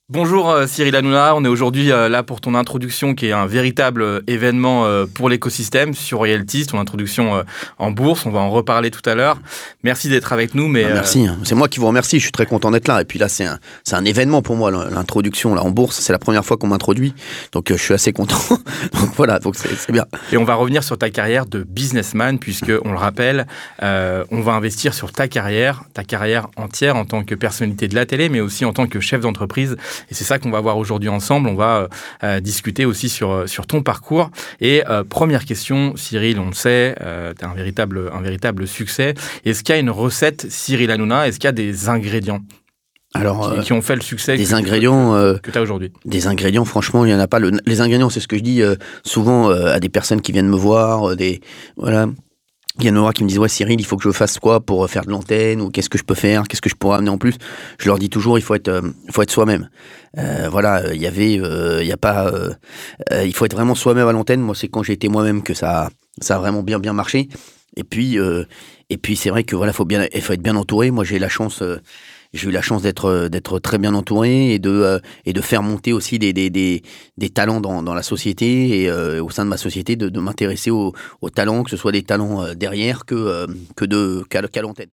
Bonjour Cyril Hanouna, on est aujourd'hui là pour ton introduction qui est un véritable événement pour l'écosystème sur Royalties, ton introduction en bourse, on va en reparler tout à l'heure. Merci d'être avec nous. Merci, c'est moi qui vous remercie, je suis très content d'être là. Et puis là c'est un événement pour moi, l'introduction là, en bourse, c'est la première fois qu'on m'introduit, donc je suis assez content. Donc voilà, donc c'est bien. Et on va revenir sur ta carrière de businessman puisque, on le rappelle, on va investir sur ta carrière entière en tant que personnalité de la télé mais aussi en tant que chef d'entreprise. Et c'est ça qu'on va voir aujourd'hui ensemble. On va discuter aussi sur ton parcours. Et première question, Cyril, on le sait, tu as un véritable succès. Est-ce qu'il y a une recette Cyril Hanouna? Est-ce qu'il y a des ingrédients qui ont fait le succès que tu as aujourd'hui? Des ingrédients, franchement, il n'y en a pas. Les ingrédients, c'est ce que je dis souvent à des personnes qui viennent me voir, voilà. Il y en a qui me disent « Ouais Cyril, il faut que je fasse quoi pour faire de l'antenne ?» ou « Qu'est-ce que je peux faire? Qu'est-ce que je pourrais amener en plus ?» Je leur dis toujours « Il faut être soi-même. » Voilà, il faut être vraiment soi-même à l'antenne. Moi, c'est quand j'ai été moi-même que ça a vraiment bien marché. Et puis c'est vrai que voilà, il faut être bien entouré. Moi, j'ai eu la chance d'être très bien entouré et de faire monter aussi des talents dans la société et au sein de ma société, de m'intéresser aux talents, que ce soit des talents derrière qu'à l'antenne.